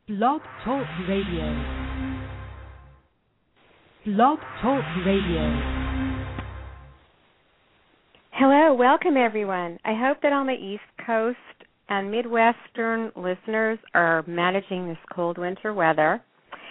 Blog Talk Radio. Blog Talk Radio. Hello, welcome everyone. I hope that on the East Coast and Midwestern listeners are managing this cold winter weather.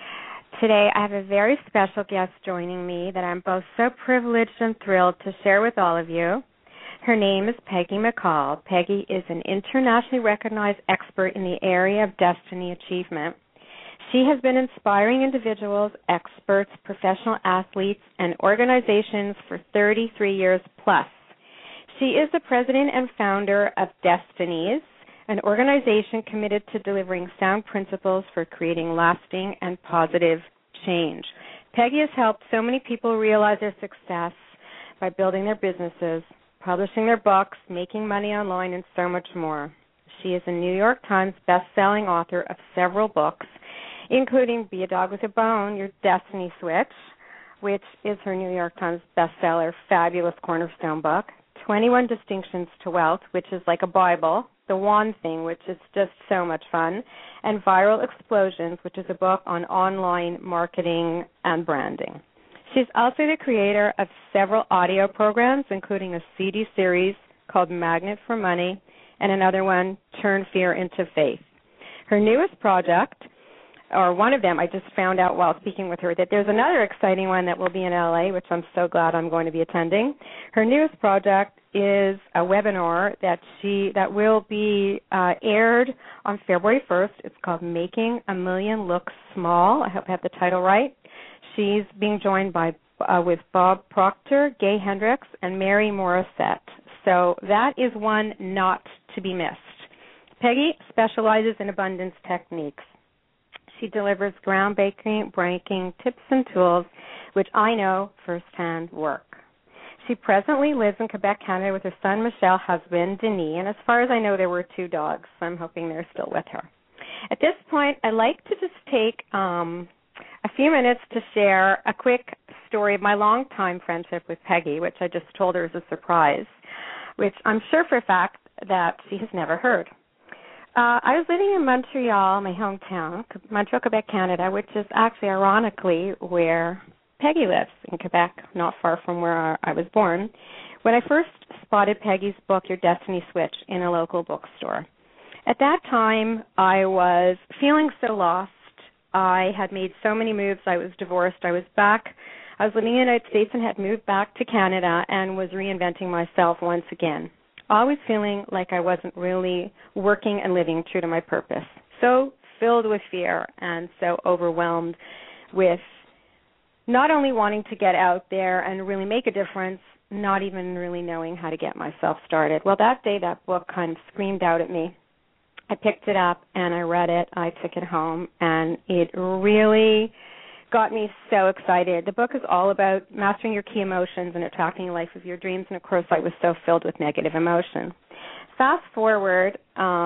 Today I have a very special guest joining me that I'm both so privileged and thrilled to share with all of you. Her name is Peggy McCall. Peggy is an internationally recognized expert in the area of destiny achievement. She has been inspiring individuals, experts, professional athletes, and organizations for 33 years plus. She is the president and founder of Destinies, an organization committed to delivering sound principles for creating lasting and positive change. Peggy has helped so many people realize their success by building their businesses, publishing their books, making money online, and so much more. She is a New York Times best-selling author of several books, including Be a Dog with a Bone, Your Destiny Switch, which is her New York Times bestseller, fabulous cornerstone book, 21 Distinctions to Wealth, which is like a Bible, The Wand Thing, which is just so much fun, and Viral Explosions, which is a book on online marketing and branding. She's also the creator of several audio programs, including a CD series called Magnet for Money and another one, Turn Fear into Faith. Her newest project, or one of them, I just found out while speaking with her that there's another exciting one that will be in LA, which I'm so glad I'm going to be attending. Her newest project is a webinar that will be aired on February 1st. It's called Making a Million Look Small. I hope I have the title right. She's being joined with Bob Proctor, Gay Hendricks, and Mary Morissette. So that is one not to be missed. Peggy specializes in abundance techniques. She delivers groundbreaking tips and tools, which I know firsthand work. She presently lives in Quebec, Canada, with her son, Michelle, husband, Denis, and as far as I know, there were 2 dogs, so I'm hoping they're still with her. At this point, I'd like to just take a few minutes to share a quick story of my long-time friendship with Peggy, which I just told her as a surprise, which I'm sure for a fact that she has never heard. I was living in Montreal, my hometown, Montreal, Quebec, Canada, which is actually, ironically, where Peggy lives, in Quebec, not far from where I was born, when I first spotted Peggy's book, Your Destiny Switch, in a local bookstore. At that time, I was feeling so lost. I had made so many moves. I was divorced. I was living in the United States and had moved back to Canada and was reinventing myself once again, always feeling like I wasn't really working and living true to my purpose. So filled with fear and so overwhelmed with not only wanting to get out there and really make a difference, not even really knowing how to get myself started. Well, that day that book kind of screamed out at me. I picked it up and I read it. I took it home, and it really got me so excited. The book is all about mastering your key emotions and attracting a life of your dreams, and of course I was so filled with negative emotion. Fast forward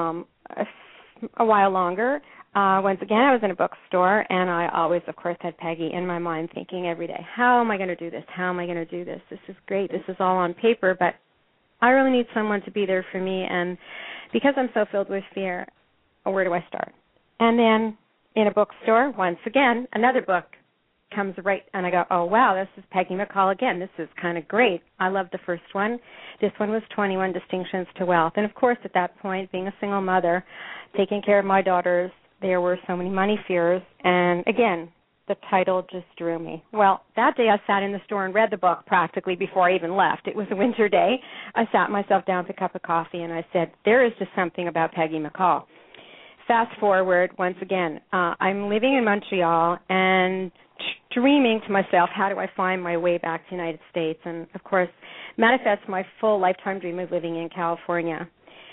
a while longer. Once again, I was in a bookstore, and I always, of course, had Peggy in my mind thinking every day, how am I going to do this? How am I going to do this? This is great. This is all on paper, but I really need someone to be there for me, and because I'm so filled with fear, where do I start? And then in a bookstore, once again, another book comes right, and I go, oh, wow, this is Peggy McCall again. This is kind of great. I love the first one. This one was 21 Distinctions to Wealth. And, of course, at that point, being a single mother, taking care of my daughters, there were so many money fears. And, again, the title just drew me. Well, that day I sat in the store and read the book practically before I even left. It was a winter day. I sat myself down with a cup of coffee, and I said, there is just something about Peggy McCall. Fast forward, once again, I'm living in Montreal and dreaming to myself, how do I find my way back to the United States? And, of course, manifest my full lifetime dream of living in California.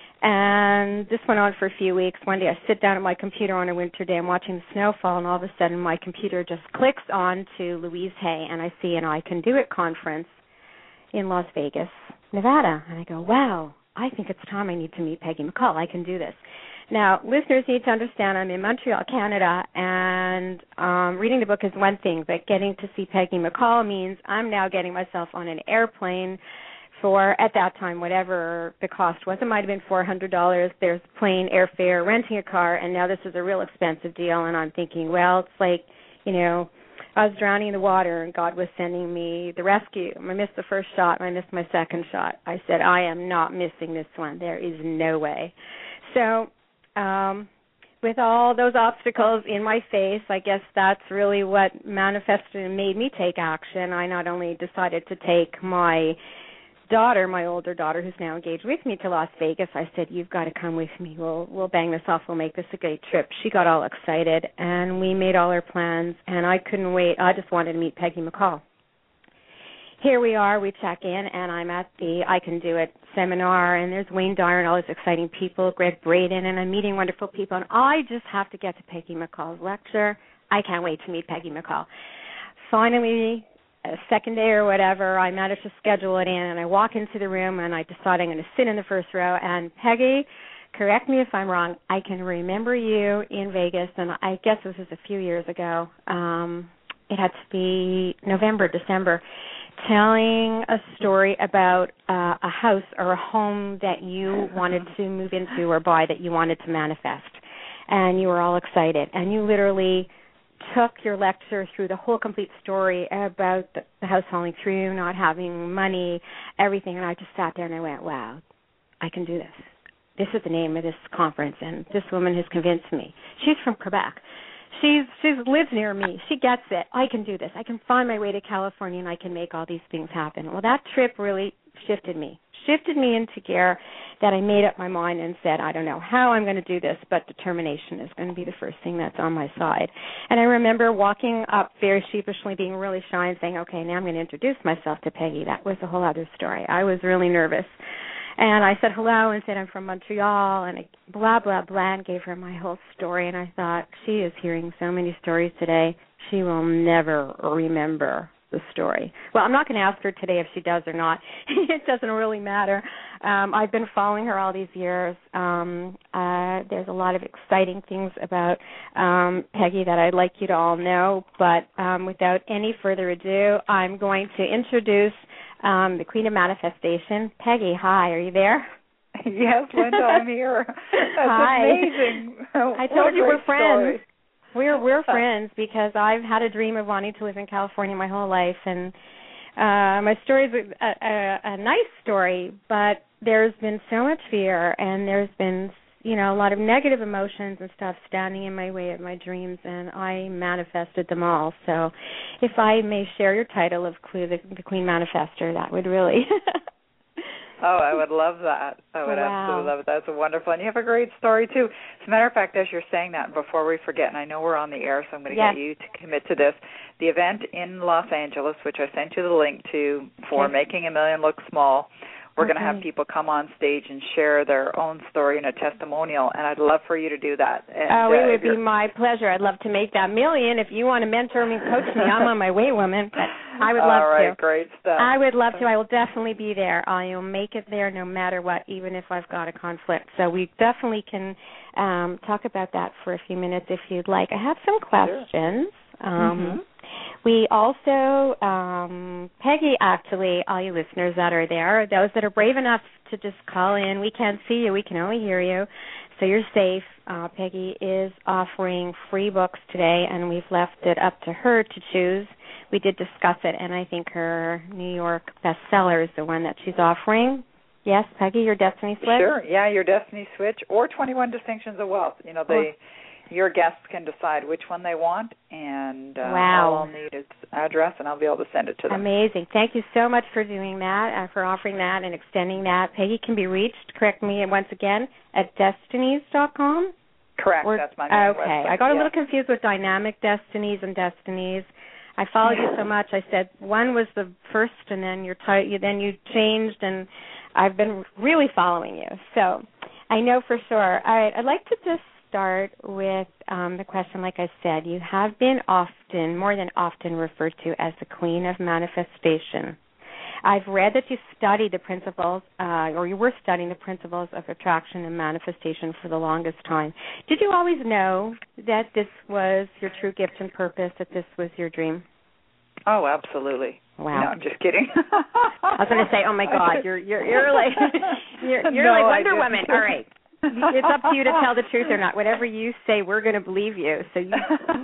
And this went on for a few weeks. One day I sit down at my computer on a winter day. I'm watching the snowfall, and all of a sudden my computer just clicks on to Louise Hay, and I see an I Can Do It conference in Las Vegas, Nevada. And I go, wow, I think it's time I need to meet Peggy McCall. I can do this. Now, listeners need to understand I'm in Montreal, Canada, and reading the book is one thing, but getting to see Peggy McCall means I'm now getting myself on an airplane for, at that time, whatever the cost was. It might have been $400. There's plane, airfare, renting a car, and now this is a real expensive deal. And I'm thinking, well, it's like, I was drowning in the water and God was sending me the rescue. I missed the first shot and I missed my second shot. I said, I am not missing this one. There is no way. So with all those obstacles in my face, I guess that's really what manifested and made me take action. I not only decided to take my daughter, my older daughter, who's now engaged with me, to Las Vegas. I said, you've got to come with me. We'll bang this off. We'll make this a great trip. She got all excited, and we made all our plans, and I couldn't wait. I just wanted to meet Peggy McColl. Here we are. We check in, and I'm at the I Can Do It seminar, and there's Wayne Dyer and all these exciting people, Greg Braden, and I'm meeting wonderful people, and I just have to get to Peggy McColl's lecture. I can't wait to meet Peggy McColl. Finally, a second day or whatever, I managed to schedule it in, and I walk into the room, and I decide I'm going to sit in the first row. And Peggy, correct me if I'm wrong, I can remember you in Vegas, and I guess this was a few years ago. It had to be November, December, telling a story about a house or a home that you wanted to move into or buy, that you wanted to manifest. And you were all excited, and you literally took your lecture through the whole complete story about the house falling through, not having money, everything, and I just sat there and I went, wow, I can do this. This is the name of this conference, and this woman has convinced me. She's from Quebec. She lives near me. She gets it. I can do this. I can find my way to California, and I can make all these things happen. Well, that trip really shifted me into gear, that I made up my mind and said, I don't know how I'm going to do this, but determination is going to be the first thing that's on my side. And I remember walking up very sheepishly, being really shy and saying, okay, now I'm going to introduce myself to Peggy. That was a whole other story. I was really nervous. And I said hello and said I'm from Montreal and blah, blah, blah, and gave her my whole story. And I thought, she is hearing so many stories today, she will never remember the story. Well, I'm not going to ask her today if she does or not. It doesn't really matter. I've been following her all these years. There's a lot of exciting things about Peggy that I'd like you to all know. But without any further ado, I'm going to introduce the Queen of Manifestation. Peggy, hi. Are you there? Yes, Linda, I'm here. That's hi. Amazing. I told you we're friends. We're friends because I've had a dream of wanting to live in California my whole life, and my story is a nice story, but there's been so much fear, and there's been a lot of negative emotions and stuff standing in my way of my dreams, and I manifested them all. So if I may share your title of the Queen Manifester, that would really... Oh, I would love that. I would absolutely love it. That's wonderful. And you have a great story, too. As a matter of fact, as you're saying that, before we forget, and I know we're on the air, so I'm going to get you to commit to this, the event in Los Angeles, which I sent you the link to for Making a Million Look Small, we're going to have people come on stage and share their own story and a testimonial, and I'd love for you to do that. And, it would be my pleasure. I'd love to make that million. If you want to mentor me and coach me, I'm on my way, woman. But I would love to. All right, great stuff. I would love to. I will definitely be there. I will make it there no matter what, even if I've got a conflict. So we definitely can talk about that for a few minutes if you'd like. I have some questions. Sure. We also, Peggy, actually, all you listeners that are there, those that are brave enough to just call in, we can't see you, we can only hear you, so you're safe. Peggy is offering free books today, and we've left it up to her to choose. We did discuss it, and I think her New York bestseller is the one that she's offering. Yes, Peggy, Your Destiny Switch? Sure, yeah, Your Destiny Switch, or 21 Distinctions of Wealth. Your guests can decide which one they want, and all I'll need is address, and I'll be able to send it to them. Amazing. Thank you so much for doing that, for offering that and extending that. Peggy can be reached, correct me once again, at destinies.com? Correct. That's my main website. Okay. I got a little confused with Dynamic Destinies and Destinies. I followed you so much. I said one was the first, and then then you changed, and I've been really following you. So I know for sure. All right. I'd like to just start with the question, like I said, you have been more than often referred to as the Queen of Manifestation. I've read that you studied the principles, or you were studying the principles of attraction and manifestation for the longest time. Did you always know that this was your true gift and purpose, that this was your dream? Oh, absolutely. Wow. No, I'm just kidding. I was going to say, oh my God, you're like you're like Wonder Woman. All right. It's up to you to tell the truth or not. Whatever you say, we're going to believe you. So you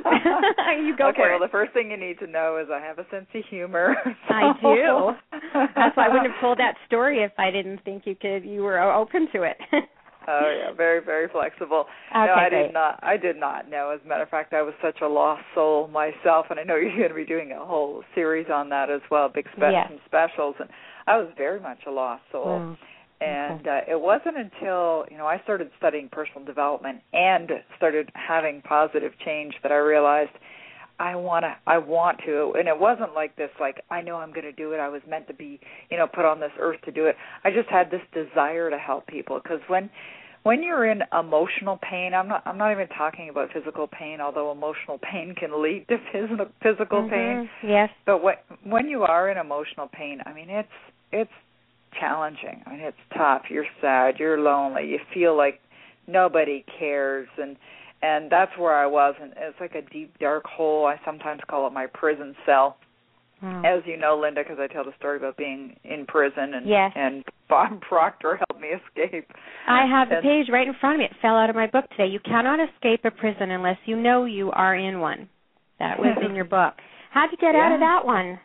you go okay, for it. Well, the first thing you need to know is I have a sense of humor. So. I do. That's why I wouldn't have told that story if I didn't think you were open to it. Oh yeah, very, very flexible. Okay, no, great. I did not know. As a matter of fact, I was such a lost soul myself, and I know you're going to be doing a whole series on that as well, big specials. And I was very much a lost soul. Wow. And it wasn't until, I started studying personal development and started having positive change that I realized I want to. And it wasn't like this, like, I know I'm going to do it. I was meant to be, put on this earth to do it. I just had this desire to help people. Because when you're in emotional pain, I'm not even talking about physical pain, although emotional pain can lead to physical pain. Yes. But when you are in emotional pain, I mean, it's challenging. I mean, it's tough. You're sad. You're lonely. You feel like nobody cares, and that's where I was. And it's like a deep, dark hole. I sometimes call it my prison cell. Wow. As you know, Linda, because I tell the story about being in prison, and Bob Proctor helped me escape. I have the page right in front of me. It fell out of my book today. You cannot escape a prison unless you know you are in one. That was in your book. How'd you get out of that one?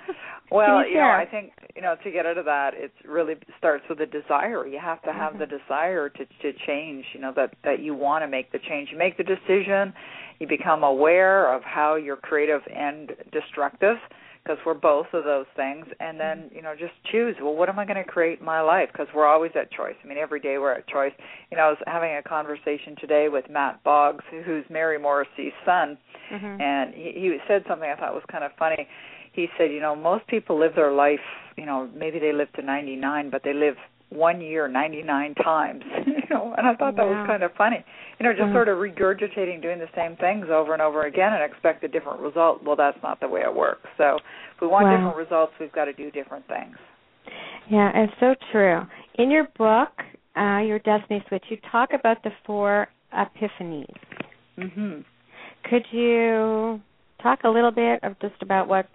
Well, I think, to get out of that, it really starts with a desire. You have to have the desire to change, that you want to make the change. You make the decision, you become aware of how you're creative and destructive, because we're both of those things, and then, just choose, well, what am I going to create in my life? Because we're always at choice. I mean, every day we're at choice. I was having a conversation today with Matt Boggs, who's Mary Morrissey's son, and he said something I thought was kind of funny. He said, most people live their life, maybe they live to 99, but they live 1 year 99 times, and I thought that was kind of funny. Just sort of regurgitating, doing the same things over and over again and expect a different result. Well, that's not the way it works. So if we want different results, we've got to do different things. Yeah, it's so true. In your book, Your Destiny Switch, you talk about the 4 epiphanies. Mm-hmm. Could you talk a little bit of just about what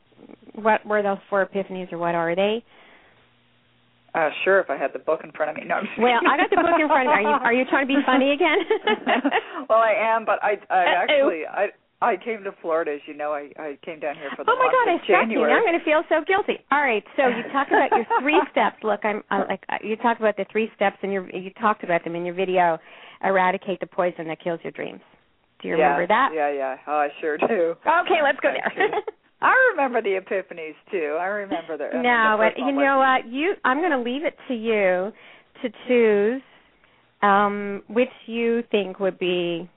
were those 4 epiphanies, or what are they? Sure, if I had the book in front of me. No, I'm just well, kidding. I got the book in front of me. Are you trying to be funny again? Well, I am, but I actually came to Florida, as you know. I came down here for the month of January. I'm going to feel so guilty. All right, so you talk about your 3 steps. Look, you talk about the 3 steps, and you talked about them in your video. Eradicate the poison that kills your dreams. Do you remember that? Yeah. Oh, I sure do. Okay, let's go there. I remember the epiphanies too. I remember the. No, but you know what? I'm going to leave it to you to choose which you think would be,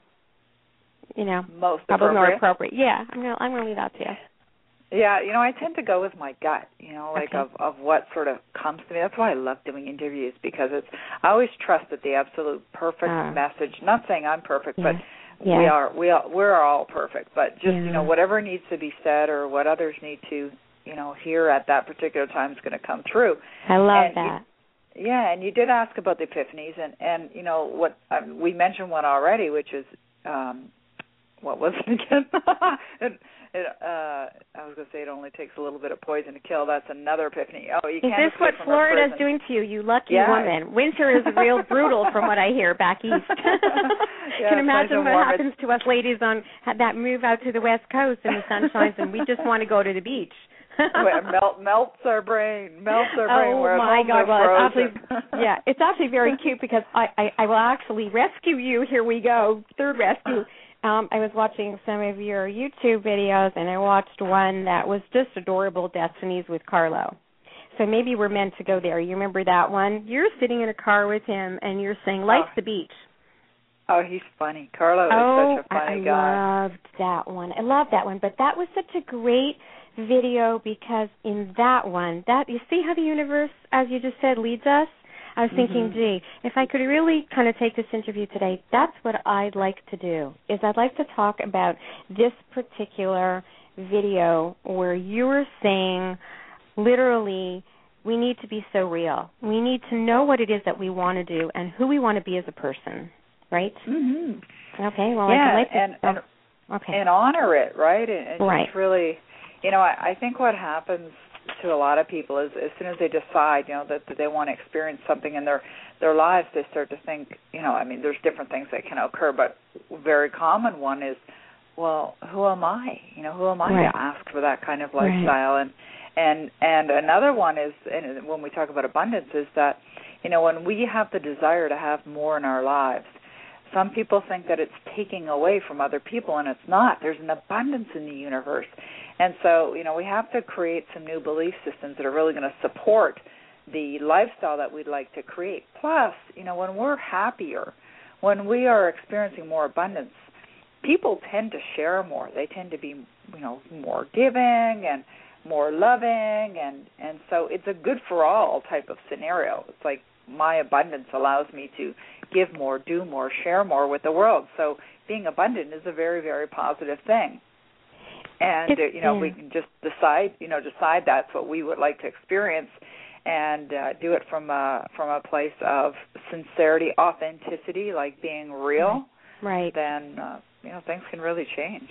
most probably more appropriate. Yeah, I'm going to leave that to you. Yeah, I tend to go with my gut. Of what sort of comes to me. That's why I love doing interviews, because I always trust that the absolute perfect message. Not saying I'm perfect, but. Yeah. We're all perfect, but just whatever needs to be said or what others need to hear at that particular time is going to come through. I love that. And you did ask about the epiphanies, and what we mentioned one already, which is what was it again? I was going to say it only takes a little bit of poison to kill. That's another epiphany. Oh, you can't. Is this what Florida's doing to you? You lucky woman. Winter is real brutal, from what I hear back east. You can imagine what happens to us ladies on that move out to the West Coast and the sun shines, and we just want to go to the beach. melts our brain. Oh my God! Well, it's actually very cute, because I will actually rescue you. Here we go, third rescue. I was watching some of your YouTube videos, and I watched one that was just adorable, Destinies with Carlo. So maybe we're meant to go there. You remember that one? You're sitting in a car with him, and you're saying, life's the beach. Oh, he's funny. Carlo is such a funny guy. I loved that one. I love that one. But that was such a great video, because in that one, you see how the universe, as you just said, leads us? I was thinking, gee, if I could really kind of take this interview today, that's what I'd like to do, is I'd like to talk about this particular video where you were saying, literally, we need to be so real. We need to know what it is that we want to do and who we want to be as a person, right? Mm-hmm. Okay, well, and honor it, right? And just really, I think what happens to a lot of people is as soon as they decide, that they want to experience something in their lives, they start to think, there's different things that can occur, but a very common one is, well, who am I? Who am I to ask for that kind of lifestyle? Right. And another one is, and when we talk about abundance, is that, when we have the desire to have more in our lives, some people think that it's taking away from other people, and it's not. There's an abundance in the universe. And so, we have to create some new belief systems that are really going to support the lifestyle that we'd like to create. Plus, when we're happier, when we are experiencing more abundance, people tend to share more. They tend to be, more giving and more loving, and so it's a good for all type of scenario. It's like my abundance allows me to give more, do more, share more with the world. So being abundant is a very, very positive thing. And we can just decide that's what we would like to experience, and do it from a place of sincerity, authenticity, like being real. Right. Then things can really change.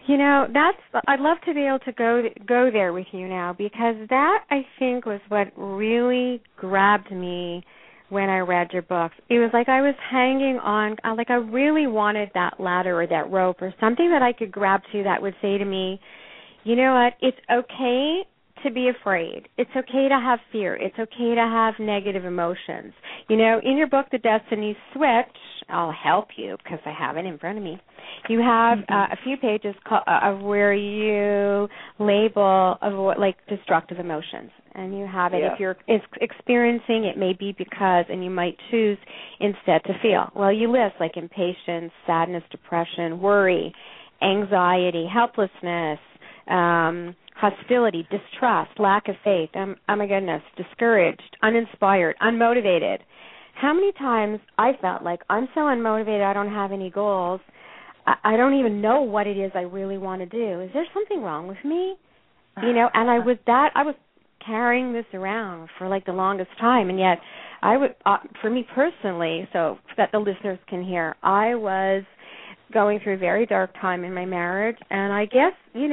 I'd love to be able to go there with you now, because that, I think, was what really grabbed me when I read your book. It was like I was hanging on, like I really wanted that ladder or that rope or something that I could grab to that would say to me, you know what, it's okay to be afraid. It's okay to have fear. It's okay to have negative emotions. In your book, The Destiny Switch, I'll help you because I have it in front of me. You have a few pages of where you label destructive emotions. And you have it, if you're experiencing, it may be because, and you might choose instead to feel. Well, you list like impatience, sadness, depression, worry, anxiety, helplessness, hostility, distrust, lack of faith, oh my goodness, discouraged, uninspired, unmotivated. How many times I felt like I'm so unmotivated, I don't have any goals, I don't even know what it is I really want to do. Is there something wrong with me? And I was carrying this around for like the longest time, and yet I would, for me personally, so that the listeners can hear, I was going through a very dark time in my marriage, and I guess,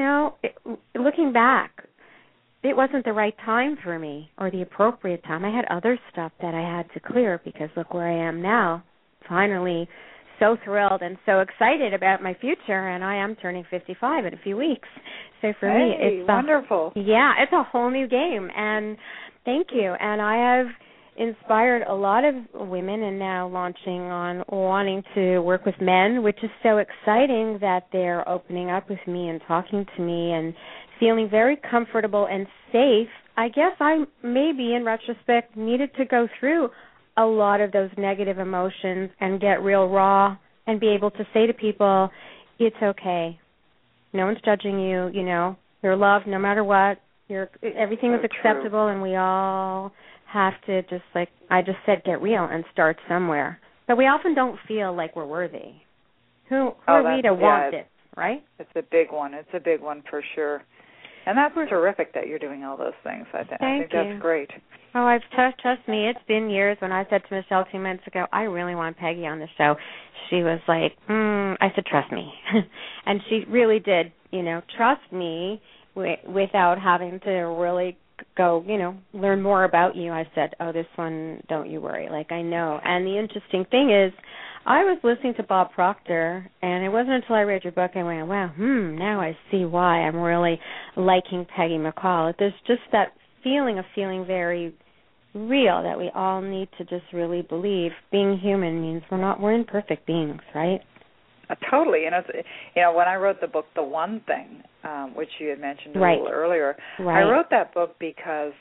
looking back, it wasn't the right time for me or the appropriate time. I had other stuff that I had to clear, because look where I am now, finally so thrilled and so excited about my future, and I am turning 55 in a few weeks. So for me, it's wonderful. It's a whole new game, and thank you. And I have inspired a lot of women, and now launching on wanting to work with men, which is so exciting that they're opening up with me and talking to me and feeling very comfortable and safe. I guess I maybe, in retrospect, needed to go through a lot of those negative emotions and get real raw and be able to say to people, it's okay. No one's judging you, You're loved no matter what. Everything is acceptable, and we all have to just, like I just said, get real and start somewhere. But we often don't feel like we're worthy. Who are we to want it, right? It's a big one. It's a big one for sure. And that's terrific that you're doing all those things. I think that's great. Oh, trust me, it's been years. When I said to Michelle 2 months ago, I really want Peggy on the show, she was like, I said, trust me. And she really did, trust me without having to really go, learn more about you. I said, this one, don't you worry. Like, I know. And the interesting thing is, I was listening to Bob Proctor, and it wasn't until I read your book I went, wow, now I see why I'm really liking Peggy McCall. There's just that feeling of feeling very real that we all need to just really believe. Being human means we're imperfect beings, right? Totally. And when I wrote the book, The One Thing, which you had mentioned a little earlier, I wrote that book because,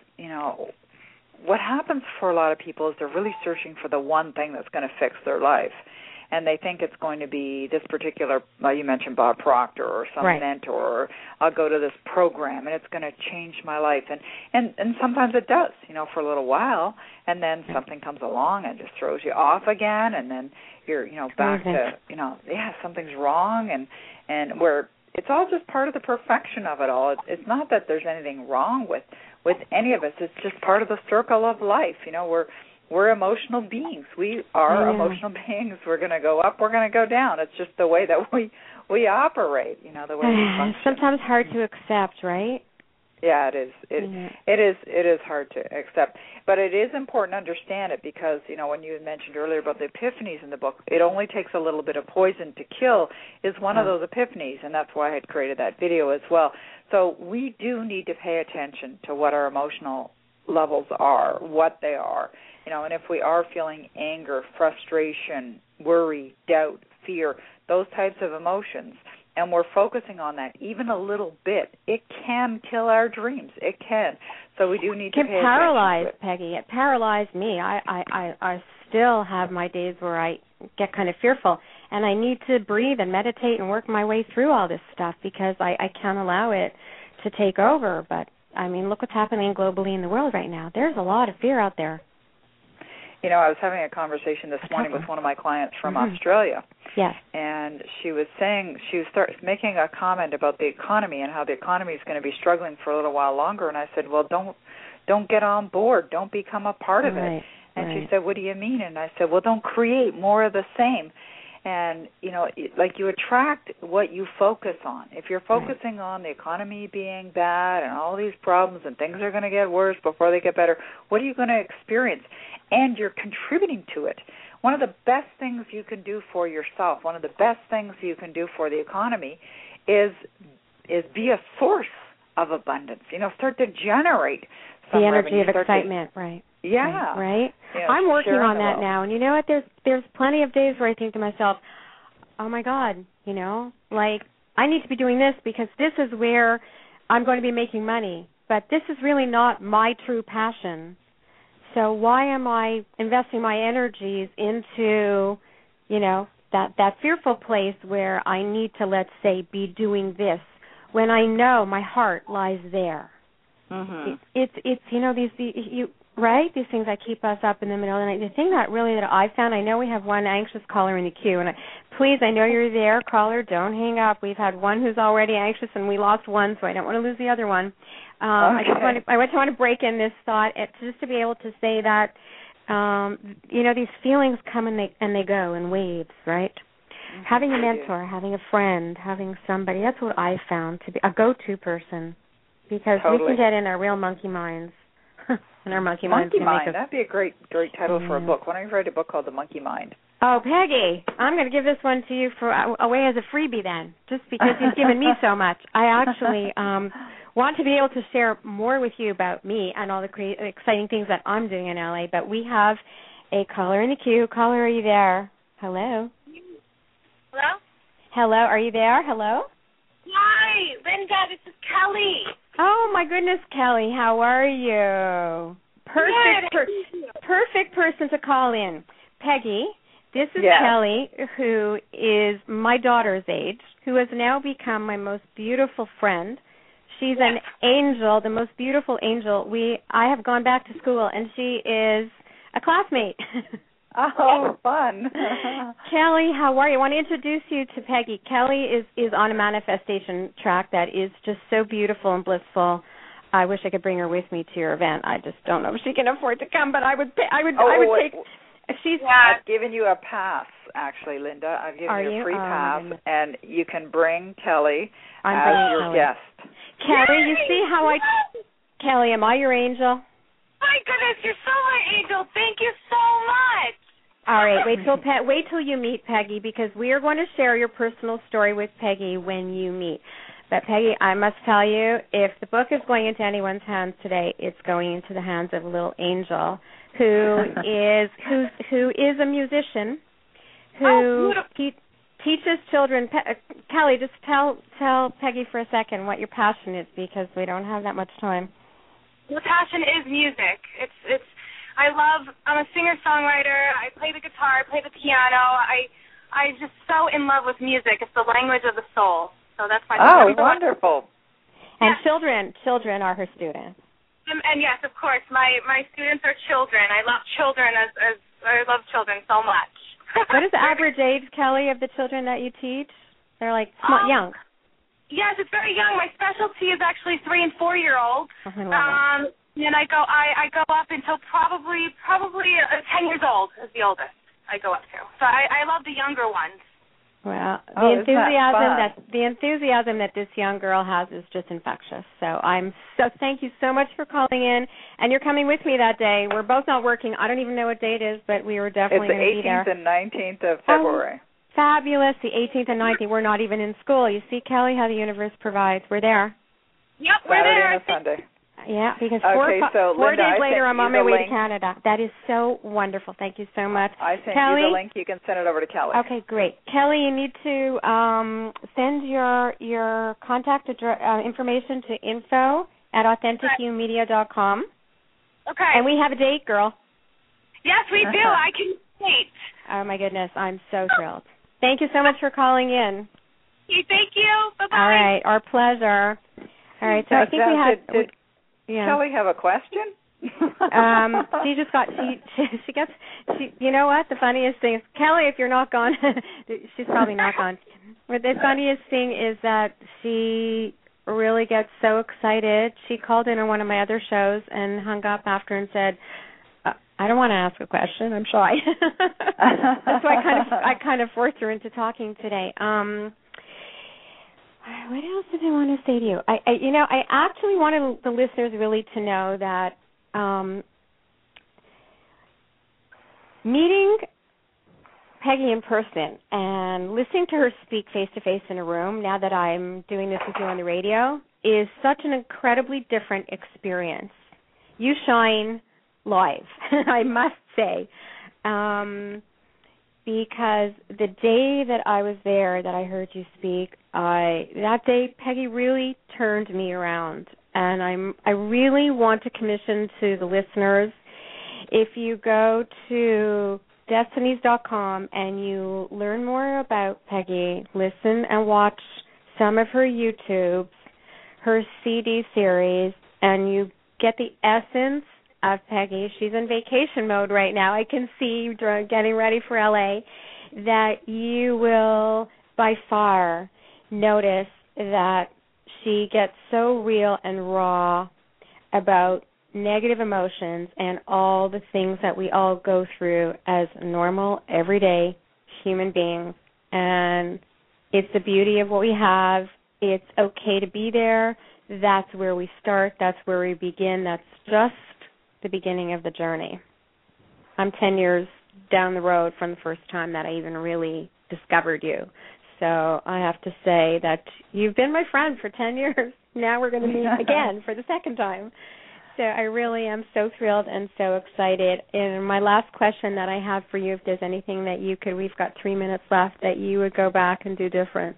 what happens for a lot of people is they're really searching for the one thing that's going to fix their life. And they think it's going to be this particular, you mentioned Bob Proctor or some mentor, or I'll go to this program and it's going to change my life. And sometimes it does, for a little while, and then something comes along and just throws you off again, and then you're, back to, something's wrong, and where it's all just part of the perfection of it all. It's not that there's anything wrong with any of us. It's just part of the circle of life. We're emotional beings. We are emotional beings. We're going to go up. We're going to go down. It's just the way that we we operate, the way we function. Sometimes hard to accept, right? Yeah, it is. It is hard to accept, but it is important to understand it because when you mentioned earlier about the epiphanies in the book, it only takes a little bit of poison to kill is one of those epiphanies, and that's why I had created that video as well. So we do need to pay attention to what our emotional levels are, what they are, and if we are feeling anger, frustration, worry, doubt, fear, those types of emotions, and we're focusing on that even a little bit, it can kill our dreams. It can. So we do need to pay attention to it. It can paralyze, Peggy. It paralyzed me. I still have my days where I get kind of fearful, and I need to breathe and meditate and work my way through all this stuff because I can't allow it to take over. But, I mean, look what's happening globally in the world right now. There's a lot of fear out there. I was having a conversation this morning with one of my clients from Australia. Yes. And she was making a comment about the economy and how the economy is going to be struggling for a little while longer. And I said, well, don't get on board. Don't become a part of it. And she said, what do you mean? And I said, well, don't create more of the same. And, like you attract what you focus on. If you're focusing on the economy being bad and all these problems and things are going to get worse before they get better, what are you going to experience? And you're contributing to it. One of the best things you can do for yourself, one of the best things you can do for the economy is be a source of abundance. Start to generate some the energy revenue. of excitement, right. Yeah. Right? I'm working on that now. And you know what? There's plenty of days where I think to myself, oh, my God, I need to be doing this because this is where I'm going to be making money. But this is really not my true passion. So why am I investing my energies into, that fearful place where I need to, let's say, be doing this when I know my heart lies there? Mm-hmm. It's these things that keep us up in the middle of the night. The thing that I found, I know we have one anxious caller in the queue, and please, I know you're there, caller, don't hang up. We've had one who's already anxious, and we lost one, so I don't want to lose the other one. Okay. I want to break in this thought just to be able to say that, these feelings come and they go in waves, right? Mm-hmm. Having a mentor, having a friend, having somebody, that's what I found to be a go-to person, because we can get in our real monkey minds. And our monkey mind. That'd be a great title for a book. Why don't you write a book called The Monkey Mind? Oh, Peggy, I'm going to give this one to you for away as a freebie then, just because you've given me so much. I actually want to be able to share more with you about me and all the exciting things that I'm doing in LA, but we have a caller in the queue. Caller, are you there? Hello? Hello? Hello, are you there? Hello? Hi, Linda, this is Kelly. Oh, my goodness, Kelly, how are you? Perfect person to call in. Peggy, this is Kelly, who is my daughter's age, who has now become my most beautiful friend. She's an angel, the most beautiful angel. I have gone back to school, and she is a classmate. Oh, fun. Kelly, how are you? I want to introduce you to Peggy. Kelly is on a manifestation track that is just so beautiful and blissful. I wish I could bring her with me to your event. I just don't know if she can afford to come, but I would take. I've given you a pass, actually, Linda. I've given you a free pass, and you can bring Kelly as your guest. Kelly, you see how Kelly, am I your angel? My goodness, you're so my angel. Thank you so much. All right, wait till you meet Peggy, because we are going to share your personal story with Peggy when you meet. But Peggy, I must tell you, if the book is going into anyone's hands today, it's going into the hands of a little angel who is a musician who teaches children. Kelly, just tell Peggy for a second what your passion is, because we don't have that much time. The passion is music. I'm a singer-songwriter. I play the guitar. I play the piano. I'm just so in love with music. It's the language of the soul. So that's my passion. Oh, wonderful. And children are her students. And yes, of course, my students are children. I love children I love children so much. What is the average age, Kelly, of the children that you teach? They're like young. Yes, it's very young. My specialty is actually 3- and 4-year-olds. Oh, I love it. And I go up until probably 10 years old is the oldest I go up to. So I love the younger ones. Well, the enthusiasm that this young girl has is just infectious. So thank you so much for calling in, and you're coming with me that day. We're both not working. I don't even know what date it is, but we were definitely going to be there. It's the 18th and 19th of February. Oh, fabulous, the 18th and 19th. We're not even in school. You see, Kelly, how the universe provides. We're there. Yep, we're there. Saturday and Sunday. Yeah, because so four Linda, days later I'm on my way link. to Canada. That is so wonderful. Thank you so much. I sent Kelly, you the link. You can send it over to Kelly. Okay, great. Kelly, you need to send your contact information to info@AuthenticUmedia.com. Okay. And we have a date, girl. Yes, we do. I can wait. Oh, my goodness. I'm so thrilled. Thank you so much for calling in. Thank you. Bye-bye. All right. Our pleasure. All right, so I think we had. Did Kelly have a question? She just got. She gets. You know what? The funniest thing is, Kelly, if you're not gone, she's probably not gone. But the funniest thing is that she really gets so excited. She called in on one of my other shows and hung up after and said, "I don't want to ask a question. I'm shy." So I kind of forced her into talking today. What else did I want to say to you? I actually wanted the listeners really to know that meeting Peggy in person and listening to her speak face-to-face in a room, now that I'm doing this with you on the radio, is such an incredibly different experience. You shine live, I must say. Because the day that I was there, that I heard you speak, that day Peggy really turned me around, and I really want to commission to the listeners, if you go to Destinies.com and you learn more about Peggy, listen and watch some of her YouTubes, her CD series, and you get the essence of Peggy. She's in vacation mode right now. I can see you getting ready for LA. That you will by far notice that she gets so real and raw about negative emotions and all the things that we all go through as normal, everyday human beings. And it's the beauty of what we have. It's okay to be there. That's where we start. That's where we begin. That's just the beginning of the journey. I'm 10 years down the road from the first time that I even really discovered you. So I have to say that you've been my friend for 10 years. Now we're going to meet again for the second time. So I really am so thrilled and so excited. And my last question that I have for you, if there's anything that we've got 3 minutes left, that you would go back and do different.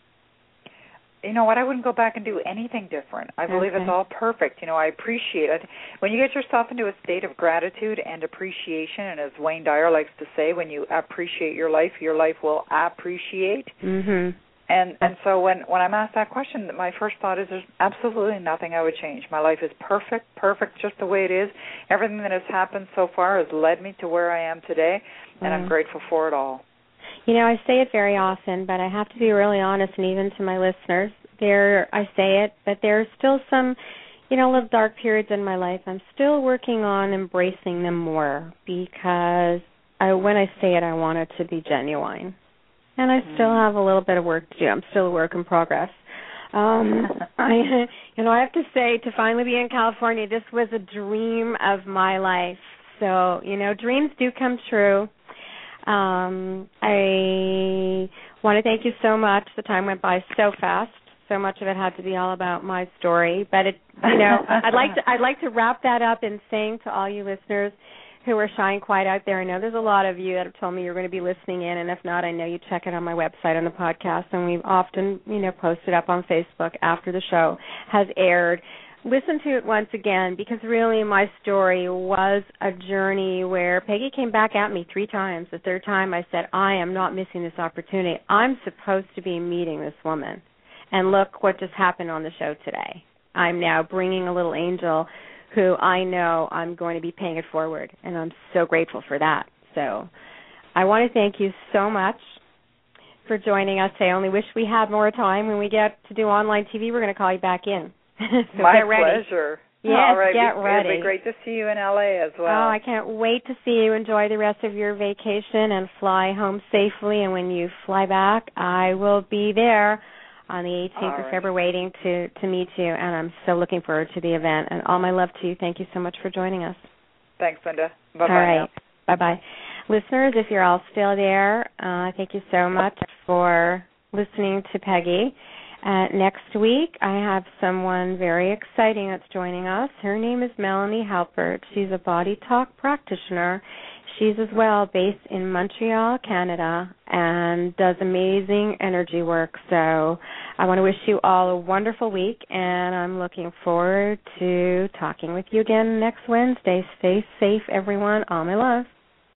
You know what? I wouldn't go back and do anything different. I believe it's all perfect. I appreciate it. When you get yourself into a state of gratitude and appreciation, and as Wayne Dyer likes to say, when you appreciate your life will appreciate. Mm-hmm. And so when I'm asked that question, my first thought is there's absolutely nothing I would change. My life is perfect just the way it is. Everything that has happened so far has led me to where I am today, and I'm grateful for it all. I say it very often, but I have to be really honest, and even to my listeners, I say it, but there are still some, little dark periods in my life. I'm still working on embracing them more, because when I say it, I want it to be genuine. And I still have a little bit of work to do. I'm still a work in progress. I have to say, to finally be in California, this was a dream of my life. So, dreams do come true. I want to thank you so much. The time went by so fast. So much of it had to be all about my story. But I'd like to wrap that up in saying to all you listeners who are shy and quiet out there, I know there's a lot of you that have told me you're going to be listening in, and if not, I know you check it on my website on the podcast, and we've often, posted up on Facebook after the show has aired. Listen to it once again, because really my story was a journey where Peggy came back at me 3 times. The third time I said, I am not missing this opportunity. I'm supposed to be meeting this woman. And look what just happened on the show today. I'm now bringing a little angel who I know I'm going to be paying it forward, and I'm so grateful for that. So I want to thank you so much for joining us. I only wish we had more time. When we get to do online TV, we're going to call you back in. So My pleasure. Yes, all right. get ready. It'll be great to see you in LA as well. Oh, I can't wait to see you. Enjoy the rest of your vacation and fly home safely. And when you fly back, I will be there on the 18th of February waiting to meet you. And I'm so looking forward to the event. And all my love to you. Thank you so much for joining us. Thanks, Linda. Bye-bye. All right. Now. Bye-bye. Listeners, if you're all still there, thank you so much for listening to Peggy. Next week, I have someone very exciting that's joining us. Her name is Melanie Halpert. She's a body talk practitioner. She's as well based in Montreal, Canada, and does amazing energy work. So I want to wish you all a wonderful week, and I'm looking forward to talking with you again next Wednesday. Stay safe, everyone. All my love.